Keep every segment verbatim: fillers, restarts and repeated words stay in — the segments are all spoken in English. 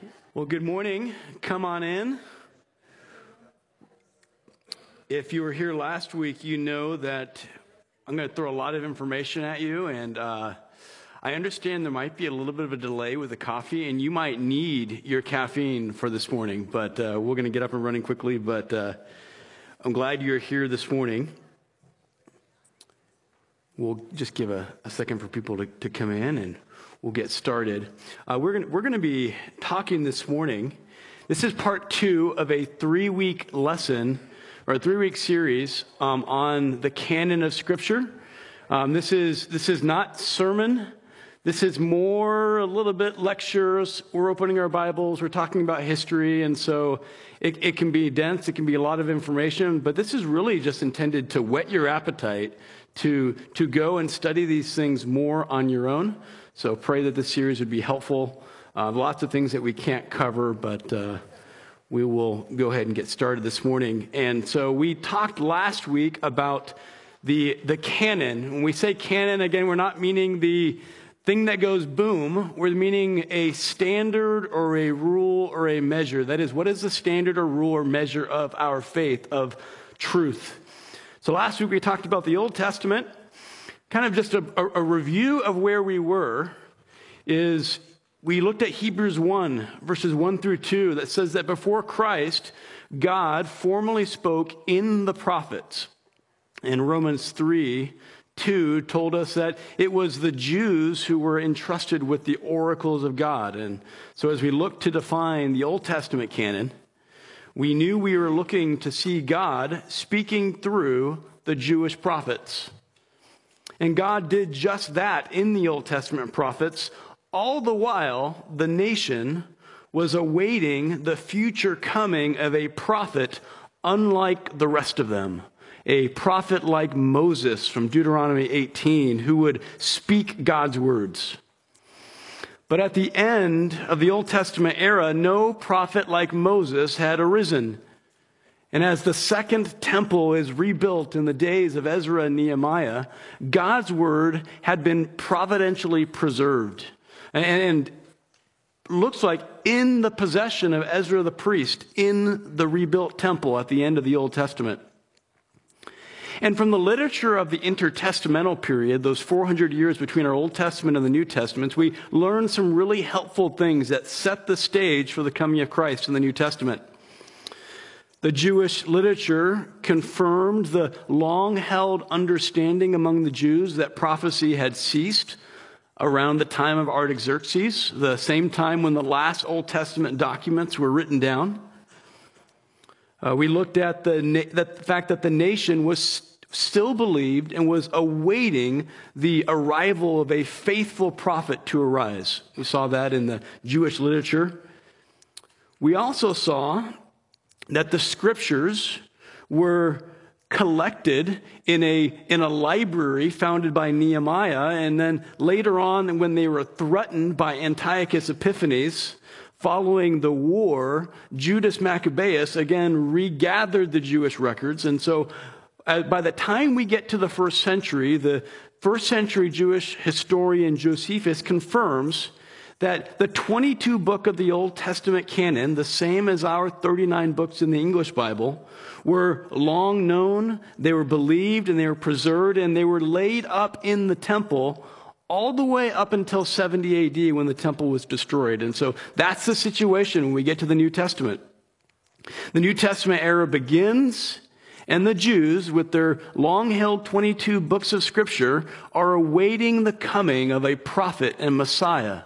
Well, good morning. Come on in. If you were here last week, you know that I'm going to throw a lot of information at you, and uh, I understand there might be a little bit of a delay with the coffee, and you might need your caffeine for this morning, but uh, we're going to get up and running quickly, but uh, I'm glad you're here this morning. We'll just give a, a second for people to, to come in, and we'll get started. Uh, we're going we're going to be talking this morning. This is part two of a three-week lesson, or a three-week series um, on the canon of Scripture. Um, this is this is not sermon. This is more a little bit lectures. We're opening our Bibles. We're talking about history, and so it, it can be dense. It can be a lot of information, but this is really just intended to whet your appetite to to go and study these things more on your own. So pray that this series would be helpful. Uh, lots of things that we can't cover, but uh, we will go ahead and get started this morning. And so we talked last week about the the canon. When we say canon, again, we're not meaning the thing that goes boom. We're meaning a standard or a rule or a measure. That is, what is the standard or rule or measure of our faith, of truth? So last week we talked about the Old Testament. Kind of just a, a, a review of where we were is we looked at Hebrews one, verses one through two, that says that before Christ, God formally spoke in the prophets. And Romans three, two told us that it was the Jews who were entrusted with the oracles of God. And so as we look to define the Old Testament canon, we knew we were looking to see God speaking through the Jewish prophets. And God did just that in the Old Testament prophets, all the while the nation was awaiting the future coming of a prophet unlike the rest of them. A prophet like Moses from Deuteronomy eighteen, who would speak God's words. But at the end of the Old Testament era, no prophet like Moses had arisen. And as the second temple is rebuilt in the days of Ezra and Nehemiah, God's word had been providentially preserved. And looks like in the possession of Ezra the priest in the rebuilt temple at the end of the Old Testament. And from the literature of the intertestamental period, those four hundred years between our Old Testament and the New Testaments, we learn some really helpful things that set the stage for the coming of Christ in the New Testament. The Jewish literature confirmed the long-held understanding among the Jews that prophecy had ceased around the time of Artaxerxes, the same time when the last Old Testament documents were written down. Uh, we looked at the, na- the fact that the nation was still believed and was awaiting the arrival of a faithful prophet to arise. We saw that in the Jewish literature. We also saw that the scriptures were collected in a in a library founded by Nehemiah, and then later on when they were threatened by Antiochus Epiphanes, following the war, Judas Maccabeus again regathered the Jewish records. And so uh, by the time we get to the first century, the first century Jewish historian Josephus confirms that the twenty-two book of the Old Testament canon, the same as our thirty-nine books in the English Bible, were long known, they were believed, and they were preserved, and they were laid up in the temple all the way up until seventy A D when the temple was destroyed. And so that's the situation when we get to the New Testament. The New Testament era begins, and the Jews, with their long-held twenty-two books of Scripture, are awaiting the coming of a prophet and Messiah,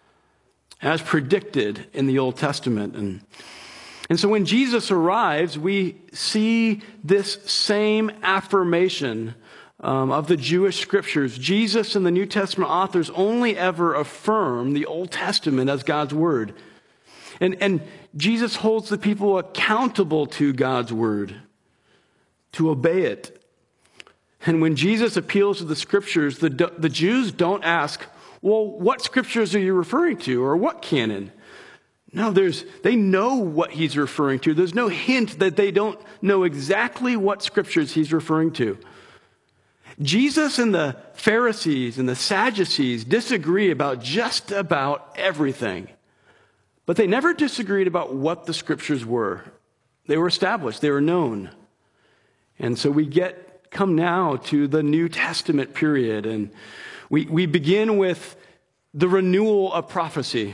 as predicted in the Old Testament. And, and so when Jesus arrives, we see this same affirmation um, of the Jewish scriptures. Jesus and the New Testament authors only ever affirm the Old Testament as God's word. And, and Jesus holds the people accountable to God's word, to obey it. And when Jesus appeals to the scriptures, the, the Jews don't ask, well, what scriptures are you referring to, or what canon? No, there's they know what he's referring to. There's no hint that they don't know exactly what scriptures he's referring to. Jesus and the Pharisees and the Sadducees disagree about just about everything. But they never disagreed about what the scriptures were. They were established, they were known. And so we get come now to the New Testament period, and we, we begin with the renewal of prophecy.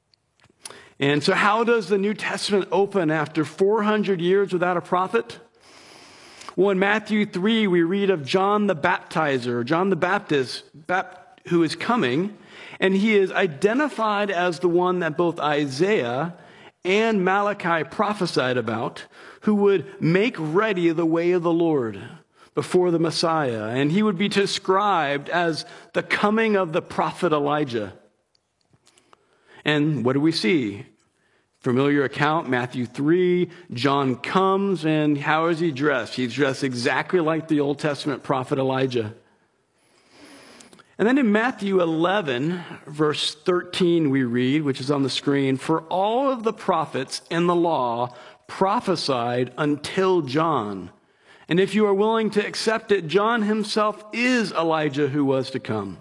And so how does the New Testament open after four hundred years without a prophet? Well, in Matthew three, we read of John the Baptizer, John the Baptist, who is coming, and he is identified as the one that both Isaiah and Malachi prophesied about, who would make ready the way of the Lord before the Messiah. And he would be described as the coming of the prophet Elijah. And what do we see? Familiar account, Matthew three, John comes, and how is he dressed? He's dressed exactly like the Old Testament prophet Elijah. And then in Matthew eleven, verse thirteen, we read, which is on the screen, "For all of the prophets and the law prophesied until John. And if you are willing to accept it, John himself is Elijah who was to come."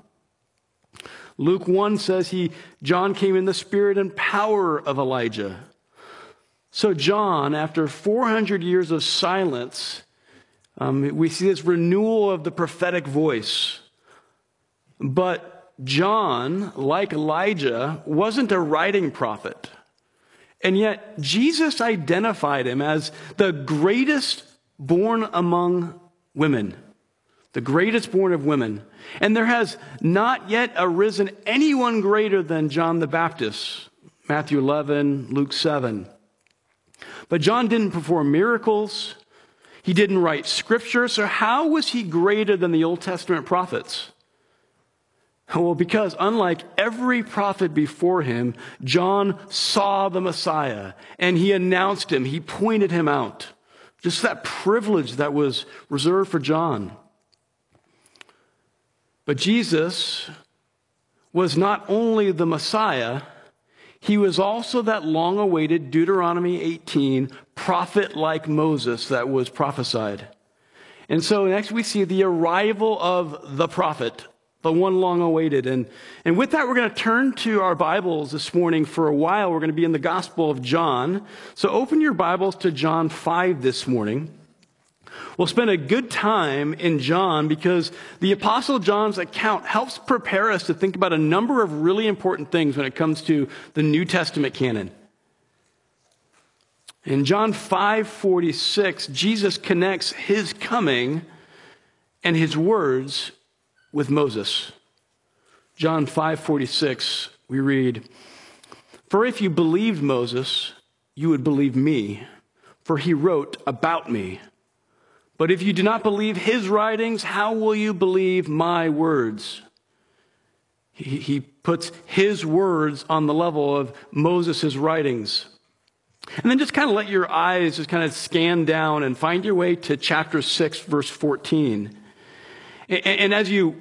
Luke one says he, John came in the spirit and power of Elijah. So John, after four hundred years of silence, um, we see this renewal of the prophetic voice. But John, like Elijah, wasn't a writing prophet. And yet Jesus identified him as the greatest born among women. The greatest born of women. And there has not yet arisen anyone greater than John the Baptist. Matthew eleven, Luke seven. But John didn't perform miracles. He didn't write scripture. So how was he greater than the Old Testament prophets? Well, because unlike every prophet before him, John saw the Messiah and he announced him. He pointed him out. Just that privilege that was reserved for John. But Jesus was not only the Messiah, he was also that long-awaited Deuteronomy eighteen prophet like Moses that was prophesied. And so next we see the arrival of the prophet, the one long awaited. And, and with that, we're going to turn to our Bibles this morning for a while. We're going to be in the Gospel of John. So open your Bibles to John five this morning. We'll spend a good time in John because the Apostle John's account helps prepare us to think about a number of really important things when it comes to the New Testament canon. In John five forty-six, Jesus connects his coming and his words with Moses. John five forty-six, we read, "For if you believed Moses, you would believe me, for he wrote about me. But if you do not believe his writings, how will you believe my words?" He, he puts his words on the level of Moses' writings. And then just kind of let your eyes just kind of scan down and find your way to chapter six, verse fourteen. And, and as you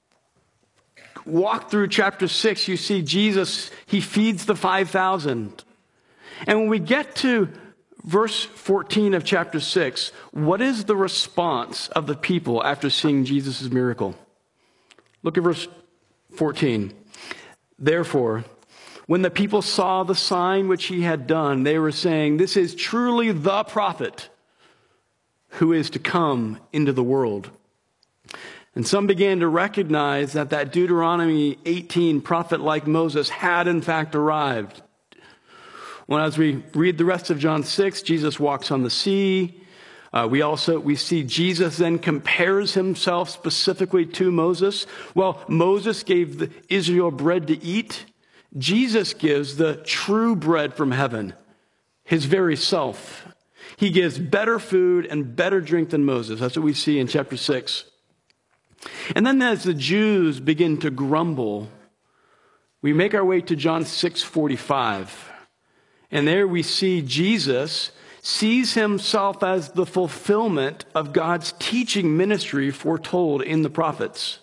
walk through chapter six, you see Jesus, he feeds the five thousand. And when we get to verse fourteen of chapter six, what is the response of the people after seeing Jesus' miracle? Look at verse fourteen. "Therefore, when the people saw the sign which he had done, they were saying, 'This is truly the prophet who is to come into the world.' And some began to recognize that that Deuteronomy eighteen prophet like Moses had in fact arrived. Well, as we read the rest of John six, Jesus walks on the sea. Uh, we also, we see Jesus then compares himself specifically to Moses. Well, Moses gave the Israel bread to eat. Jesus gives the true bread from heaven, his very self. He gives better food and better drink than Moses. That's what we see in chapter six. And then as the Jews begin to grumble, we make our way to John six forty-five. And there we see Jesus sees himself as the fulfillment of God's teaching ministry foretold in the prophets.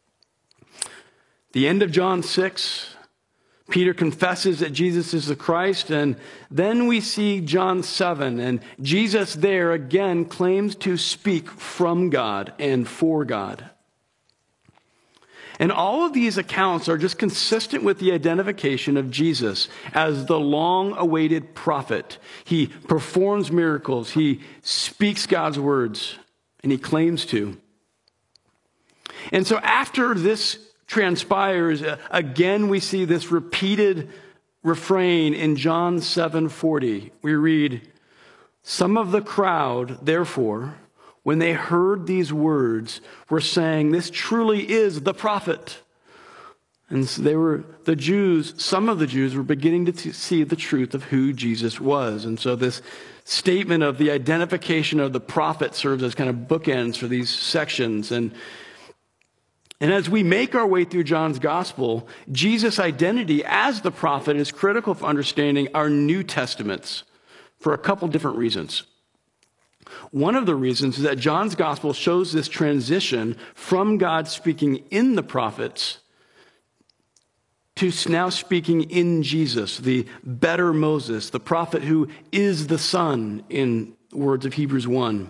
The end of John six, Peter confesses that Jesus is the Christ, and then we see John seven, and Jesus there again claims to speak from God and for God. And all of these accounts are just consistent with the identification of Jesus as the long-awaited prophet. He performs miracles. He speaks God's words, and he claims to. And so after this transpires, again we see this repeated refrain in John seven forty. We read, "Some of the crowd, therefore, when they heard these words, were saying, 'This truly is the prophet.' And so they were, the Jews, some of the Jews were beginning to see the truth of who Jesus was. And so this statement of the identification of the prophet serves as kind of bookends for these sections. And, and as we make our way through John's gospel, Jesus' identity as the prophet is critical for understanding our New Testaments for a couple different reasons. One of the reasons is that John's gospel shows this transition from God speaking in the prophets to now speaking in Jesus, the better Moses, the prophet who is the Son, in words of Hebrews one.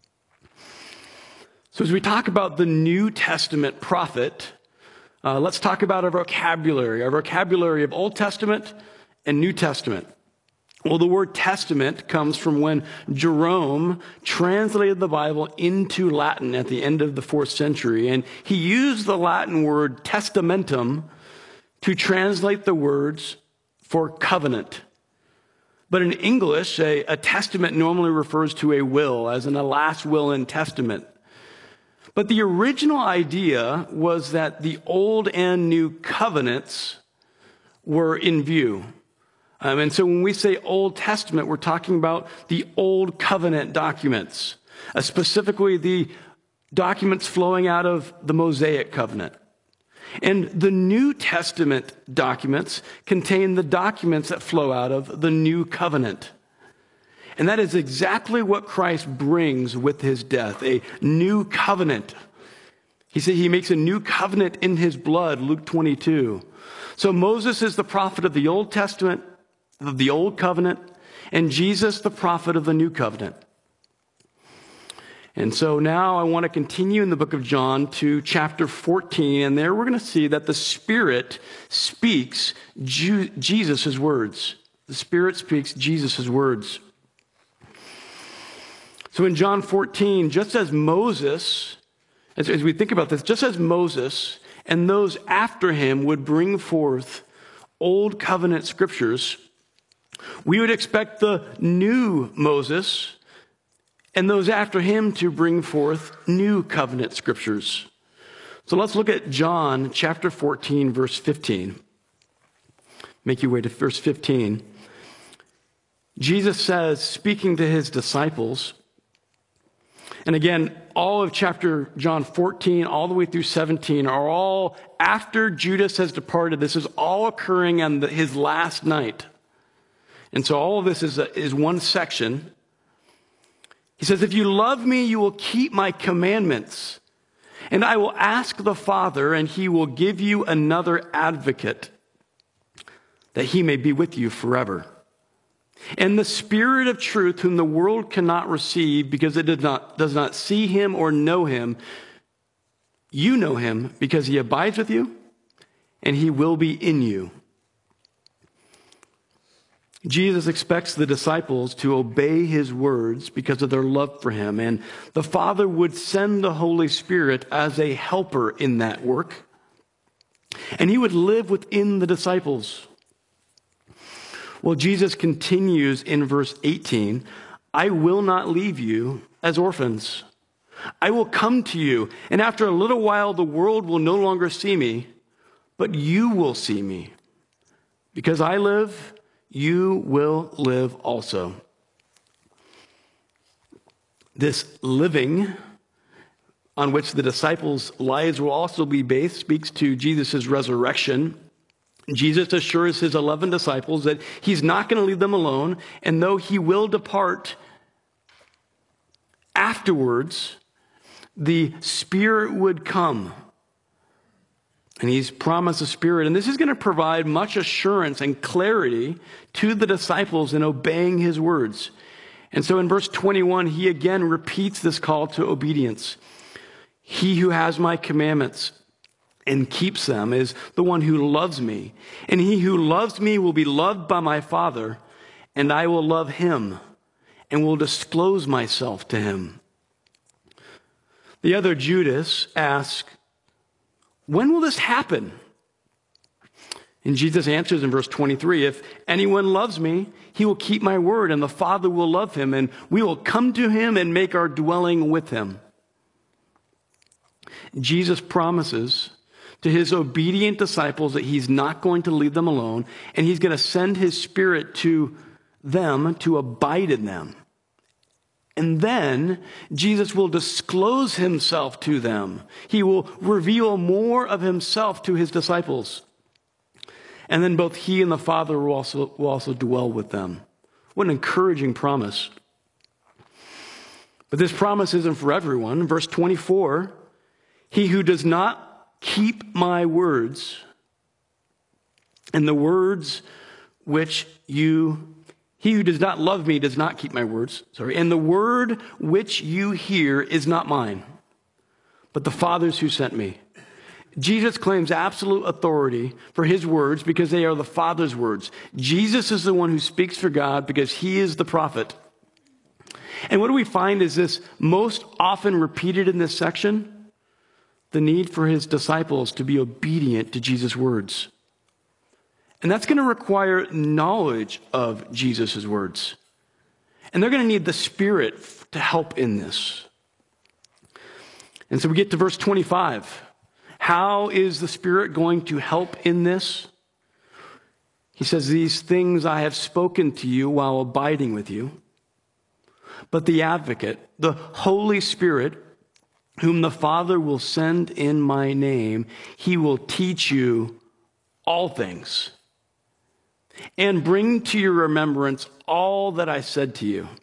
So as we talk about the New Testament prophet, uh, let's talk about our vocabulary, our vocabulary of Old Testament and New Testament. Well, the word testament comes from when Jerome translated the Bible into Latin at the end of the fourth century. And he used the Latin word testamentum to translate the words for covenant. But in English, a, a testament normally refers to a will, as in a last will and testament. But the original idea was that the old and new covenants were in view. Um, and so when we say Old Testament, we're talking about the Old Covenant documents, uh, specifically the documents flowing out of the Mosaic Covenant. And the New Testament documents contain the documents that flow out of the New Covenant. And that is exactly what Christ brings with his death, a new covenant. He said he makes a new covenant in his blood, Luke twenty-two. So Moses is the prophet of the Old Testament, of the Old Covenant, and Jesus the prophet of the New Covenant. And so now I want to continue in the book of John to chapter fourteen, and there we're going to see that the Spirit speaks Ju- Jesus' words. The Spirit speaks Jesus' words. So in John fourteen, just as Moses, as, as we think about this, just as Moses and those after him would bring forth Old Covenant scriptures, we would expect the new Moses and those after him to bring forth new covenant scriptures. So let's look at John chapter fourteen, verse fifteen. Make your way to verse fifteen. Jesus says, speaking to his disciples, and again, all of chapter John fourteen, all the way through seventeen, are all after Judas has departed. This is all occurring on the, his last night. And so all of this is, a, is one section. He says, if you love me, you will keep my commandments. And I will ask the Father, and he will give you another advocate, that he may be with you forever. And the Spirit of truth, whom the world cannot receive because it does not, does not see him or know him, you know him because he abides with you, and he will be in you. Jesus expects the disciples to obey his words because of their love for him, and the Father would send the Holy Spirit as a helper in that work, and he would live within the disciples. Well, Jesus continues in verse eighteen, I will not leave you as orphans. I will come to you, and after a little while the world will no longer see me, but you will see me. Because I live, you will live also. This living on which the disciples' lives will also be based speaks to Jesus' resurrection. Jesus assures his eleven disciples that he's not going to leave them alone, and though he will depart afterwards, the Spirit would come. And he's promised the Spirit. And this is going to provide much assurance and clarity to the disciples in obeying his words. And so in verse twenty-one, he again repeats this call to obedience. He who has my commandments and keeps them is the one who loves me. And he who loves me will be loved by my Father, and I will love him and will disclose myself to him. The other Judas asked, when will this happen? And Jesus answers in verse twenty-three, if anyone loves me, he will keep my word, and the Father will love him, and we will come to him and make our dwelling with him. Jesus promises to his obedient disciples that he's not going to leave them alone, and he's going to send his Spirit to them to abide in them. And then Jesus will disclose himself to them. He will reveal more of himself to his disciples. And then both he and the Father will also, will also dwell with them. What an encouraging promise. But this promise isn't for everyone. Verse twenty-four, he who does not keep my words, and the words which you, he who does not love me does not keep my words, sorry, and the word which you hear is not mine, but the Father's who sent me. Jesus claims absolute authority for his words because they are the Father's words. Jesus is the one who speaks for God because he is the prophet. And what do we find is this most often repeated in this section? The need for his disciples to be obedient to Jesus' words. And that's going to require knowledge of Jesus' words. And they're going to need the Spirit to help in this. And so we get to verse twenty-five. How is the Spirit going to help in this? He says, these things I have spoken to you while abiding with you. But the Advocate, the Holy Spirit, whom the Father will send in my name, he will teach you all things and bring to your remembrance all that I said to you.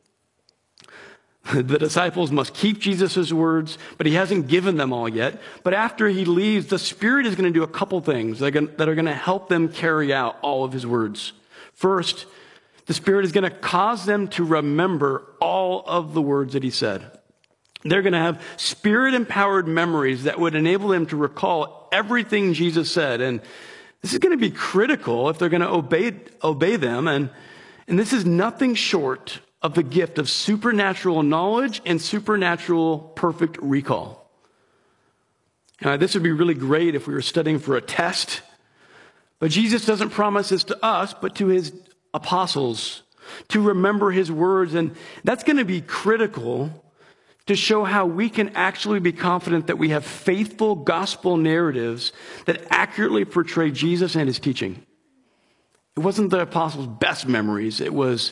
The disciples must keep Jesus' words, but he hasn't given them all yet. But after he leaves, the Spirit is going to do a couple things that are going to help them carry out all of his words. First, the Spirit is going to cause them to remember all of the words that he said. They're going to have Spirit-empowered memories that would enable them to recall everything Jesus said. And this is going to be critical if they're going to obey, obey them. And, and this is nothing short of the gift of supernatural knowledge and supernatural perfect recall. Now, this would be really great if we were studying for a test. But Jesus doesn't promise this to us, but to his apostles to remember his words. And that's going to be critical to show how we can actually be confident that we have faithful gospel narratives that accurately portray Jesus and his teaching. It wasn't the apostles' best memories. It was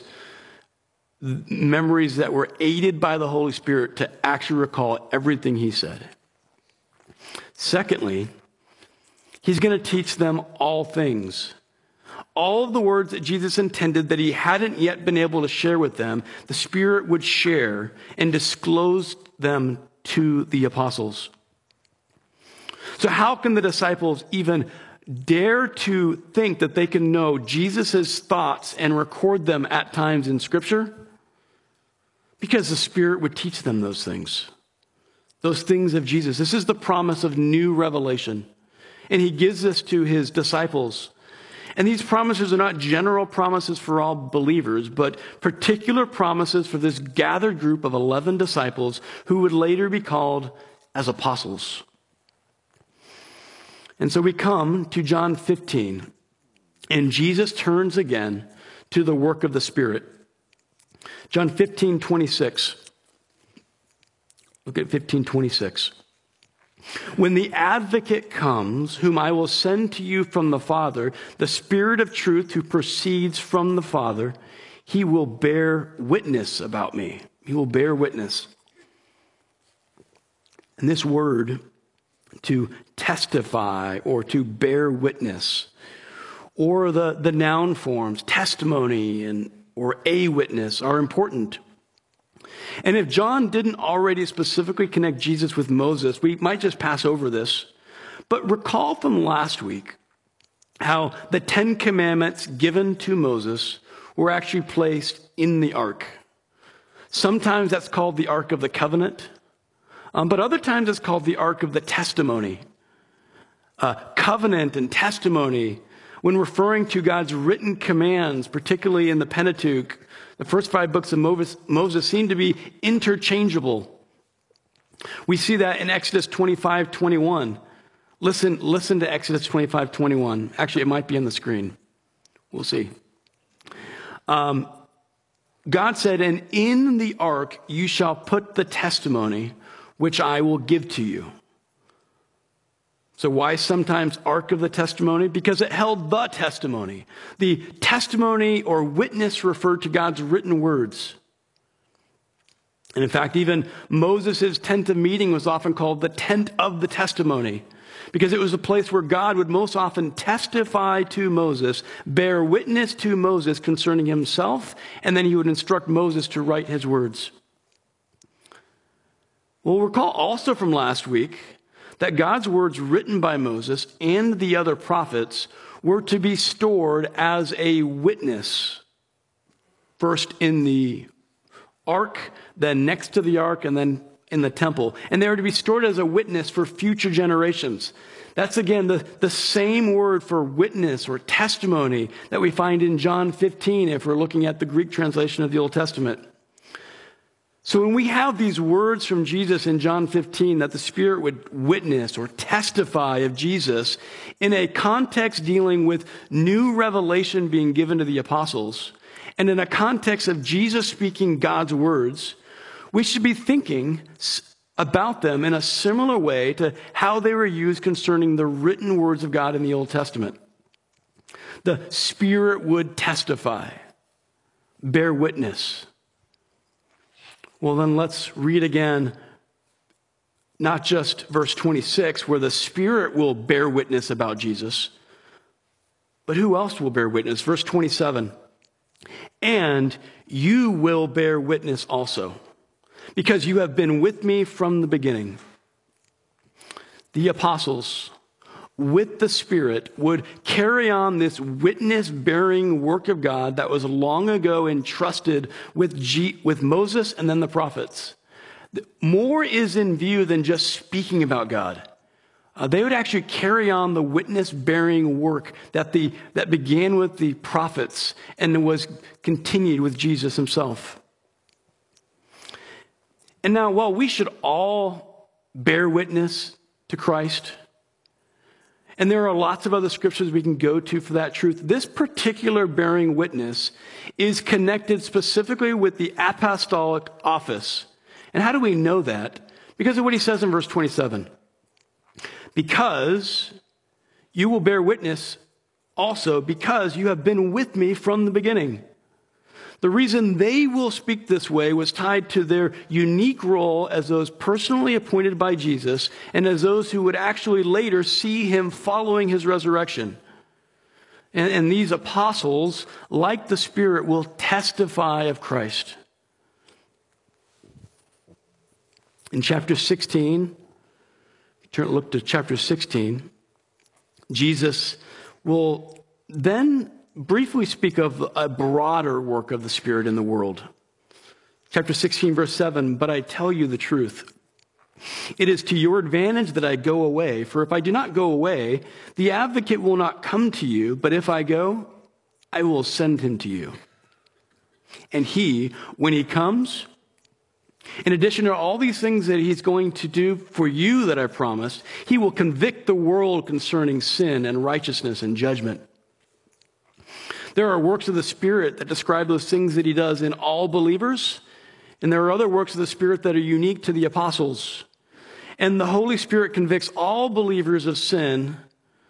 memories that were aided by the Holy Spirit to actually recall everything he said. Secondly, he's going to teach them all things. All of the words that Jesus intended that he hadn't yet been able to share with them, the Spirit would share and disclose them to the apostles. So how can the disciples even dare to think that they can know Jesus' thoughts and record them at times in Scripture? Because the Spirit would teach them those things. Those things of Jesus. This is the promise of new revelation. And he gives this to his disciples. And these promises are not general promises for all believers, but particular promises for this gathered group of eleven disciples who would later be called as apostles. And so we come to John fifteen, and Jesus turns again to the work of the Spirit. John fifteen twenty-six. Look at fifteen twenty-six. When the Advocate comes, whom I will send to you from the Father, the Spirit of truth who proceeds from the Father, he will bear witness about me. He will bear witness. And this word, to testify or to bear witness, or the, the noun forms, testimony and or a witness, are important. And if John didn't already specifically connect Jesus with Moses, we might just pass over this. But recall from last week how the Ten Commandments given to Moses were actually placed in the ark. Sometimes that's called the Ark of the Covenant, um, but other times it's called the Ark of the Testimony. uh, covenant and testimony. When referring to God's written commands, particularly in the Pentateuch, the first five books of Moses, Moses seem to be interchangeable. We see that in Exodus twenty-five twenty-one. Listen, listen to Exodus twenty-five twenty-one. Actually, it might be on the screen. We'll see. Um, God said, "And in the ark you shall put the testimony which I will give to you." So why sometimes Ark of the Testimony? Because it held the testimony. The testimony or witness referred to God's written words. And in fact, even Moses' tent of meeting was often called the tent of the testimony, because it was a place where God would most often testify to Moses, bear witness to Moses concerning himself, and then he would instruct Moses to write his words. We'll recall also from last week that God's words written by Moses and the other prophets were to be stored as a witness, first in the ark, then next to the ark, and then in the temple. And they were to be stored as a witness for future generations. That's, again, the, the same word for witness or testimony that we find in John fifteen if we're looking at the Greek translation of the Old Testament. So when we have these words from Jesus in John fifteen that the Spirit would witness or testify of Jesus in a context dealing with new revelation being given to the apostles, and in a context of Jesus speaking God's words, we should be thinking about them in a similar way to how they were used concerning the written words of God in the Old Testament. The Spirit would testify, bear witness. Well, then let's read again, not just verse twenty-six, where the Spirit will bear witness about Jesus, but who else will bear witness? Verse twenty-seven, "And you will bear witness also, because you have been with me from the beginning." The apostles, with the Spirit, would carry on this witness-bearing work of God that was long ago entrusted with, G- with Moses and then the prophets. More is in view than just speaking about God. Uh, they would actually carry on the witness-bearing work that, the, that began with the prophets and was continued with Jesus himself. And now, while we should all bear witness to Christ, and there are lots of other scriptures we can go to for that truth, this particular bearing witness is connected specifically with the apostolic office. And how do we know that? Because of what he says in verse twenty-seven. "Because you will bear witness also, because you have been with me from the beginning." The reason they will speak this way was tied to their unique role as those personally appointed by Jesus and as those who would actually later see him following his resurrection. And, and these apostles, like the Spirit, will testify of Christ. In chapter sixteen, turn, look to chapter sixteen, Jesus will then briefly speak of a broader work of the Spirit in the world. Chapter sixteen, verse seven, "But I tell you the truth. It is to your advantage that I go away. For if I do not go away, the advocate will not come to you. But if I go, I will send him to you. And he, when he comes, in addition to all these things that he's going to do for you that I promised, he will convict the world concerning sin and righteousness and judgment." There are works of the Spirit that describe those things that he does in all believers, and there are other works of the Spirit that are unique to the apostles. And the Holy Spirit convicts all believers of sin,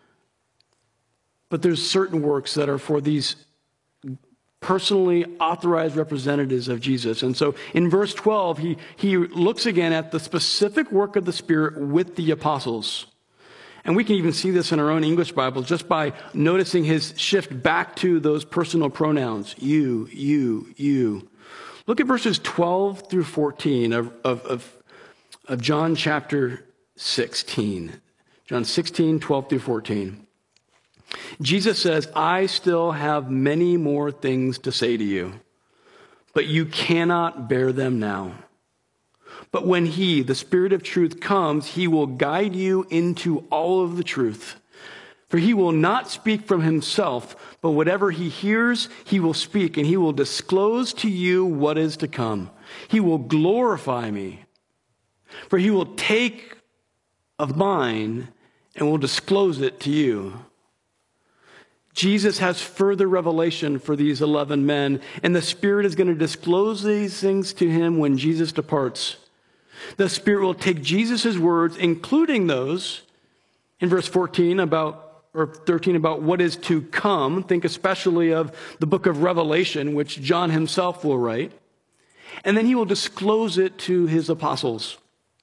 but there's certain works that are for these personally authorized representatives of Jesus. And so in verse twelve, he, he looks again at the specific work of the Spirit with the apostles. And we can even see this in our own English Bibles just by noticing his shift back to those personal pronouns. You, you, you. Look at verses twelve through fourteen of, of, of, of John chapter sixteen. John sixteen, twelve through fourteen. Jesus says, "I still have many more things to say to you, but you cannot bear them now. But when he, the Spirit of truth, comes, he will guide you into all of the truth. For he will not speak from himself, but whatever he hears, he will speak, and he will disclose to you what is to come. He will glorify me, for he will take of mine and will disclose it to you. Jesus has further revelation for these eleven men, and the Spirit is going to disclose these things to him when Jesus departs. The Spirit will take Jesus' words, including those in verse fourteen about, or thirteen about what is to come. Think especially of the book of Revelation, which John himself will write. And then he will disclose it to his apostles.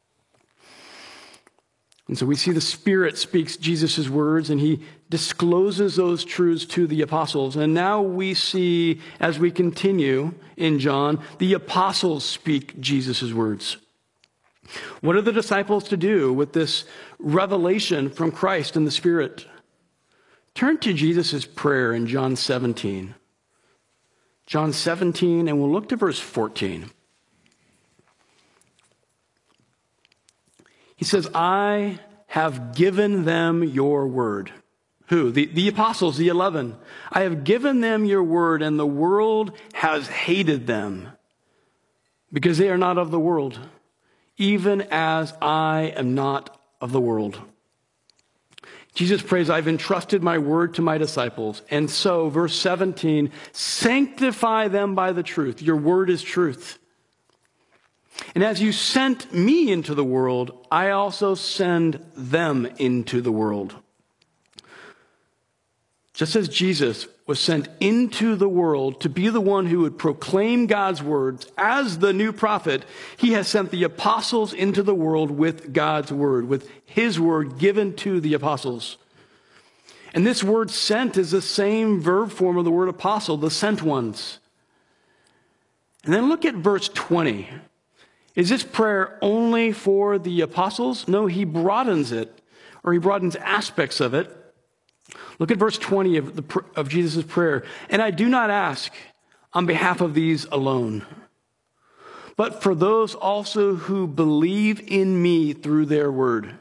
And so we see the Spirit speaks Jesus' words, and he discloses those truths to the apostles. And now we see, as we continue in John, the apostles speak Jesus' words. What are the disciples to do with this revelation from Christ and the Spirit? Turn to Jesus' prayer in John seventeen. John seventeen, and we'll look to verse fourteen. He says, I have given them your word. Who? The, the apostles, the eleven. I have given them your word, and the world has hated them because they are not of the world, even as I am not of the world. Jesus prays, I've entrusted my word to my disciples. And so, verse seventeen, sanctify them by the truth. Your word is truth. And as you sent me into the world, I also send them into the world. Just as Jesus was sent into the world to be the one who would proclaim God's words as the new prophet, he has sent the apostles into the world with God's word, with his word given to the apostles. And this word sent is the same verb form of the word apostle, the sent ones. And then look at verse twenty. Is this prayer only for the apostles? No, he broadens it, or he broadens aspects of it. Look at verse twenty of, the, of Jesus' prayer. And I do not ask on behalf of these alone, but for those also who believe in me through their word.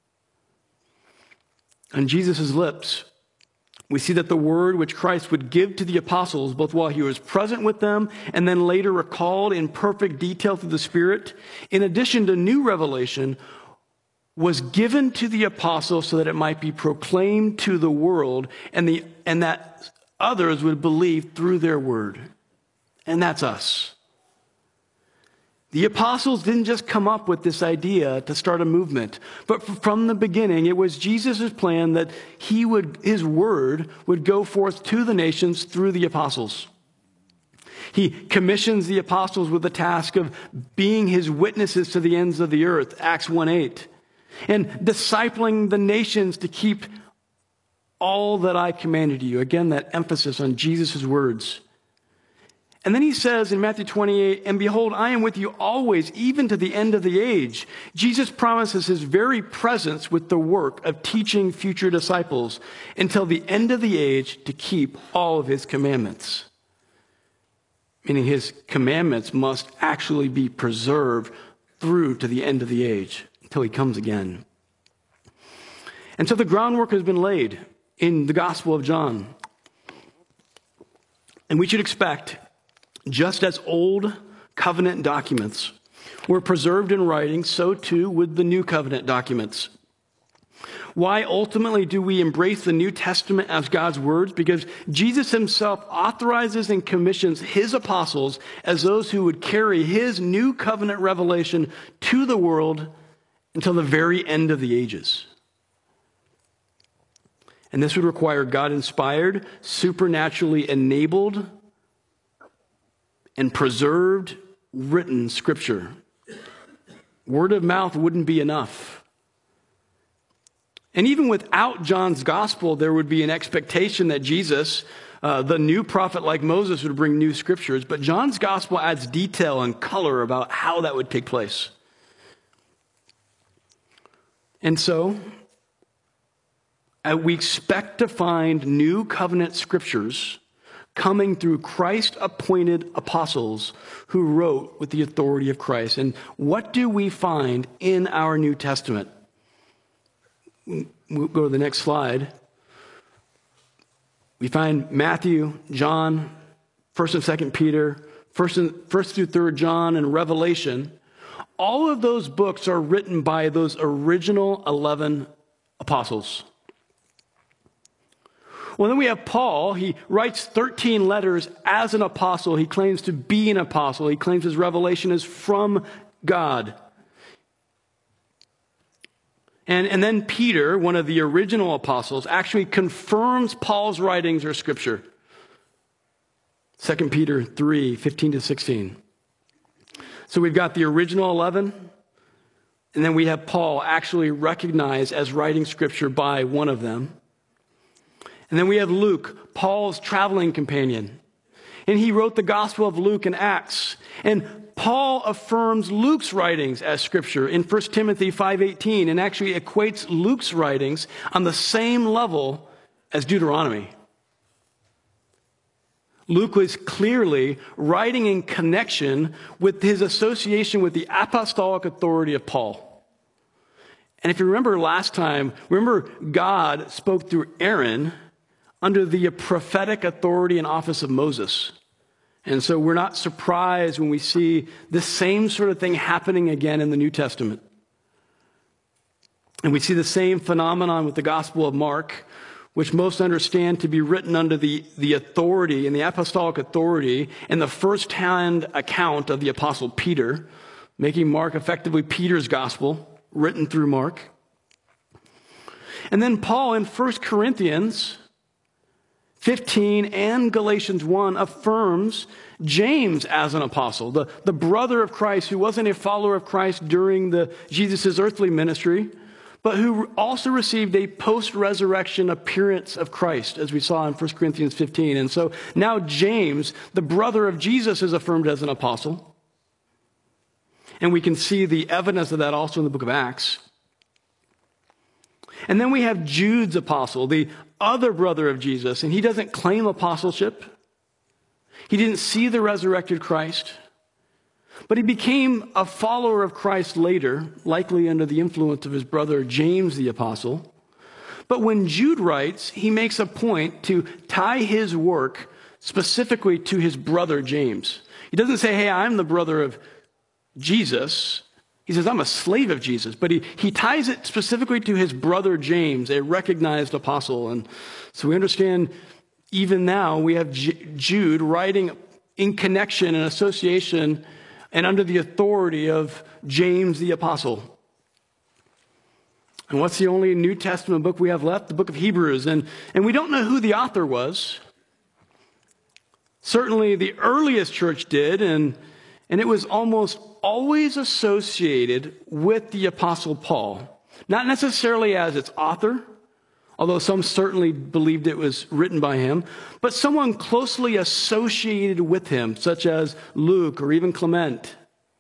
On Jesus' lips, we see that the word which Christ would give to the apostles, both while he was present with them and then later recalled in perfect detail through the Spirit, in addition to new revelation, was given to the apostles so that it might be proclaimed to the world and, the, and that others would believe through their word. And that's us. The apostles didn't just come up with this idea to start a movement, but from the beginning, it was Jesus' plan that he would, his word would go forth to the nations through the apostles. He commissions the apostles with the task of being his witnesses to the ends of the earth, Acts one eight, and discipling the nations to keep all that I commanded you. Again, that emphasis on Jesus' words. And then he says in Matthew twenty-eight, and behold, I am with you always, even to the end of the age. Jesus promises his very presence with the work of teaching future disciples until the end of the age to keep all of his commandments. Meaning his commandments must actually be preserved through to the end of the age until he comes again. And so the groundwork has been laid in the Gospel of John. And we should expect, just as old covenant documents were preserved in writing, so too would the new covenant documents. Why ultimately do we embrace the New Testament as God's words? Because Jesus himself authorizes and commissions his apostles as those who would carry his new covenant revelation to the world until the very end of the ages. And this would require God-inspired, supernaturally enabled, and preserved written scripture. Word of mouth wouldn't be enough. And even without John's gospel, there would be an expectation that Jesus, uh, the new prophet like Moses, would bring new scriptures. But John's gospel adds detail and color about how that would take place. And so, uh, we expect to find new covenant scriptures coming through Christ-appointed apostles who wrote with the authority of Christ. And what do we find in our New Testament? We'll go to the next slide. We find Matthew, John, First and Second Peter, First and First through Third John, and Revelation. All of those books are written by those original eleven apostles. Well, then we have Paul. He writes thirteen letters as an apostle. He claims to be an apostle. He claims his revelation is from God. And, and then Peter, one of the original apostles, actually confirms Paul's writings are scripture. Second Peter three, fifteen to sixteen. So we've got the original eleven, and then we have Paul actually recognized as writing scripture by one of them. And then we have Luke, Paul's traveling companion. And he wrote the Gospel of Luke and Acts. And Paul affirms Luke's writings as scripture in First Timothy five eighteen and actually equates Luke's writings on the same level as Deuteronomy. Luke was clearly writing in connection with his association with the apostolic authority of Paul. And if you remember last time, remember God spoke through Aaron under the prophetic authority and office of Moses. And so we're not surprised when we see the same sort of thing happening again in the New Testament. And we see the same phenomenon with the Gospel of Mark, which most understand to be written under the, the authority and the apostolic authority and the first-hand account of the Apostle Peter, making Mark effectively Peter's gospel, written through Mark. And then Paul in First Corinthians fifteen and Galatians one affirms James as an apostle, the, the brother of Christ who wasn't a follower of Christ during the Jesus' earthly ministry, but who also received a post-resurrection appearance of Christ, as we saw in First Corinthians fifteen. And so now James, the brother of Jesus, is affirmed as an apostle. And we can see the evidence of that also in the book of Acts. And then we have Jude's apostle, the other brother of Jesus, and he doesn't claim apostleship. He didn't see the resurrected Christ, but he became a follower of Christ later, likely under the influence of his brother James the apostle. But when Jude writes, he makes a point to tie his work specifically to his brother James. He doesn't say, hey, I'm the brother of Jesus. He says, I'm a slave of Jesus, but he, he ties it specifically to his brother James, a recognized apostle. And so we understand even now we have J- Jude writing in connection and association and under the authority of James the apostle. And what's the only New Testament book we have left? The book of Hebrews. And, and we don't know who the author was. Certainly the earliest church did, and, and it was almost always associated with the Apostle Paul. Not necessarily as its author, although some certainly believed it was written by him, but someone closely associated with him, such as Luke or even Clement.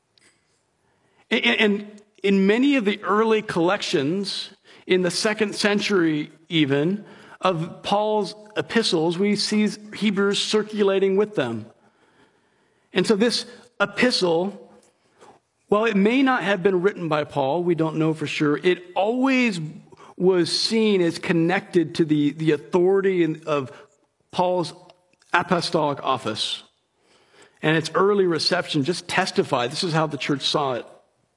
And, and in many of the early collections, in the second century even, of Paul's epistles, we see Hebrews circulating with them. And so this epistle, while it may not have been written by Paul, we don't know for sure, it always was seen as connected to the, the authority of Paul's apostolic office. And its early reception just testified, this is how the church saw it.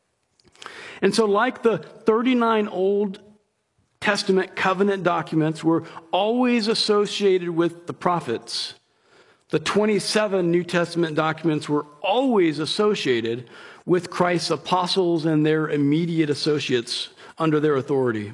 And so like the thirty-nine Old Testament covenant documents were always associated with the prophets, the twenty-seven New Testament documents were always associated with Christ's apostles and their immediate associates under their authority.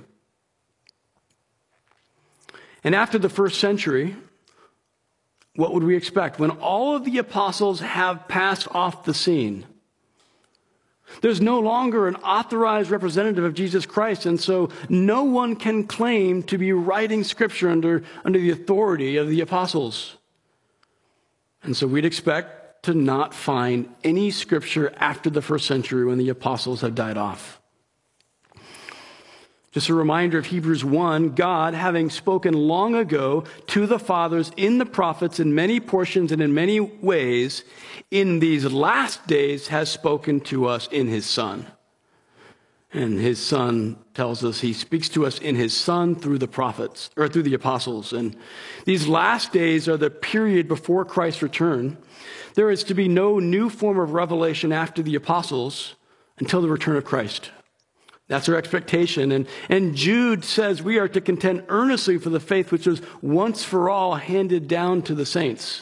And after the first century, what would we expect? When all of the apostles have passed off the scene, there's no longer an authorized representative of Jesus Christ, and so no one can claim to be writing scripture under, under the authority of the apostles. And so we'd expect to not find any scripture after the first century when the apostles have died off. Just a reminder of Hebrews one, God, having spoken long ago to the fathers in the prophets in many portions and in many ways, in these last days has spoken to us in his Son. And his Son tells us he speaks to us in his Son through the prophets, or through the apostles. And these last days are the period before Christ's return. There is to be no new form of revelation after the apostles until the return of Christ. That's our expectation. And, and Jude says we are to contend earnestly for the faith which was once for all handed down to the saints.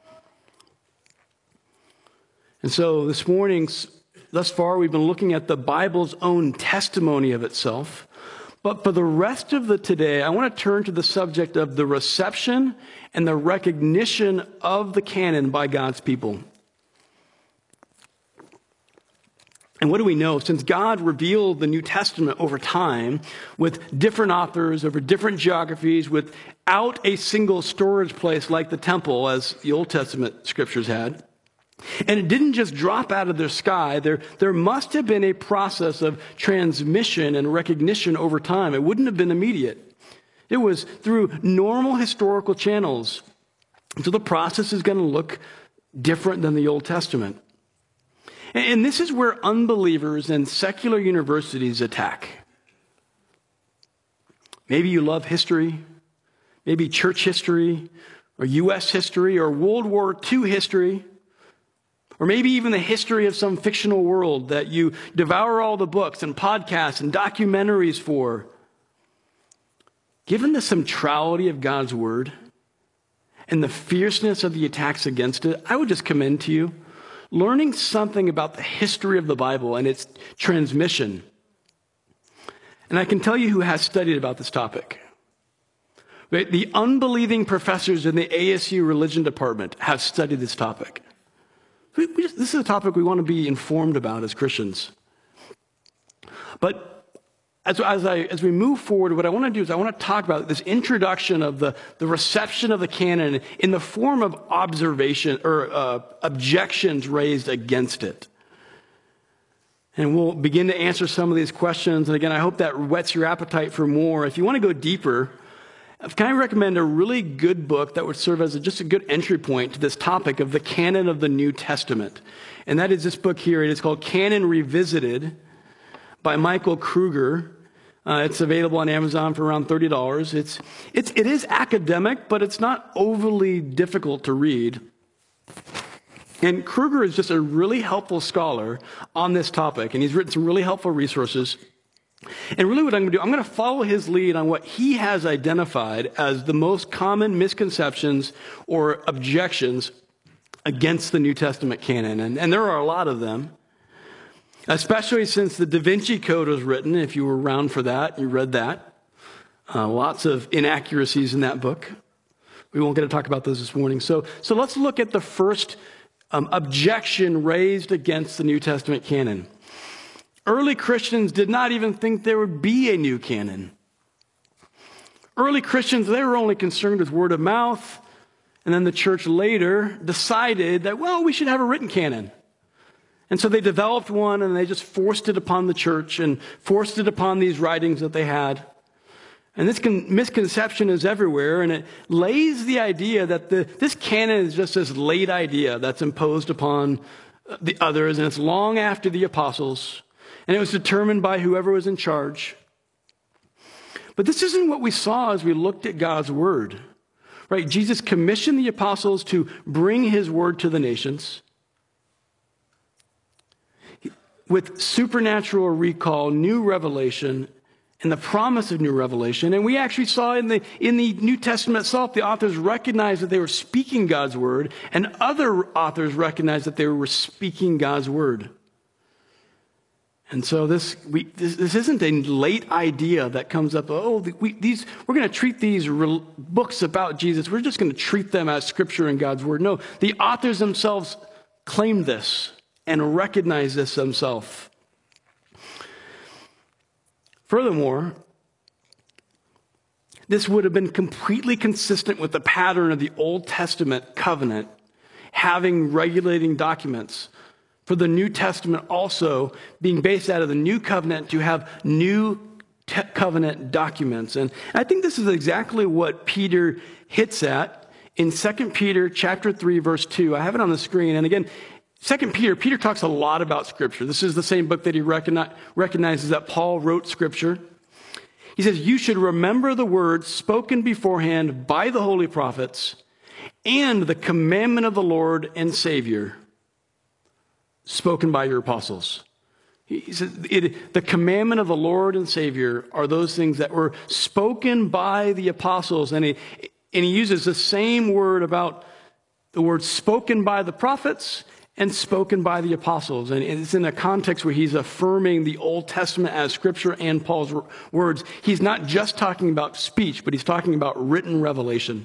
And so this morning, thus far, we've been looking at the Bible's own testimony of itself. But for the rest of the today, I want to turn to the subject of the reception and the recognition of the canon by God's people. And what do we know? Since God revealed the New Testament over time with different authors over different geographies without a single storage place like the temple, as the Old Testament scriptures had, and it didn't just drop out of the sky, there, there must have been a process of transmission and recognition over time. It wouldn't have been immediate. It was through normal historical channels. So the process is going to look different than the Old Testament. And this is where unbelievers and secular universities attack. Maybe you love history, maybe church history, or U S history, or World War Two history, or maybe even the history of some fictional world that you devour all the books and podcasts and documentaries for. Given the centrality of God's Word and the fierceness of the attacks against it, I would just commend to you learning something about the history of the Bible and its transmission. And I can tell you who has studied about this topic. The unbelieving professors in the A S U religion department have studied this topic. We, we just, this is a topic we want to be informed about as Christians. But as, as, I, as we move forward, what I want to do is I want to talk about this introduction of the, the reception of the canon in the form of observation or uh, objections raised against it. And we'll begin to answer some of these questions. And again, I hope that whets your appetite for more. If you want to go deeper, can I recommend a really good book that would serve as a, just a good entry point to this topic of the canon of the New Testament? And that is this book here. It is called Canon Revisited by Michael Kruger. Uh, it's available on Amazon for around thirty dollars. It's, it's, it is academic, but it's not overly difficult to read. And Kruger is just a really helpful scholar on this topic, and he's written some really helpful resources. And really what I'm going to do, I'm going to follow his lead on what he has identified as the most common misconceptions or objections against the New Testament canon. And, and there are a lot of them, especially since the Da Vinci Code was written. If you were around for that, you read that. Uh, lots of inaccuracies in that book. We won't get to talk about those this morning. So, so let's look at the first um, objection raised against the New Testament canon. Early Christians did not even think there would be a new canon. Early Christians, they were only concerned with word of mouth. And then the church later decided that, well, we should have a written canon. And so they developed one and they just forced it upon the church and forced it upon these writings that they had. And this con- misconception is everywhere, and it lays the idea that the, this canon is just this late idea that's imposed upon the others, and it's long after the apostles. And it was determined by whoever was in charge. But this isn't what we saw as we looked at God's word. Right? Jesus commissioned the apostles to bring his word to the nations with supernatural recall, new revelation, and the promise of new revelation. And we actually saw in the, in the New Testament itself, the authors recognized that they were speaking God's word, and other authors recognized that they were speaking God's word. And so this, we, this, this isn't a late idea that comes up, oh, we, these, we're going to treat these re- books about Jesus, we're just going to treat them as scripture and God's word. No, the authors themselves claimed this and recognized this themselves. Furthermore, this would have been completely consistent with the pattern of the Old Testament covenant, having regulating documents. For the New Testament also being based out of the New Covenant to have New te- covenant documents. And I think this is exactly what Peter hits at in Second Peter chapter three, verse two. I have it on the screen. And again, Second Peter, Peter talks a lot about Scripture. This is the same book that he recognize, recognizes that Paul wrote Scripture. He says, you should remember the words spoken beforehand by the holy prophets and the commandment of the Lord and Savior spoken by your apostles. He says, it, the commandment of the Lord and Savior are those things that were spoken by the apostles. And he, and he uses the same word about the word spoken by the prophets and spoken by the apostles. And it's in a context where he's affirming the Old Testament as Scripture and Paul's words. He's not just talking about speech, but he's talking about written revelation.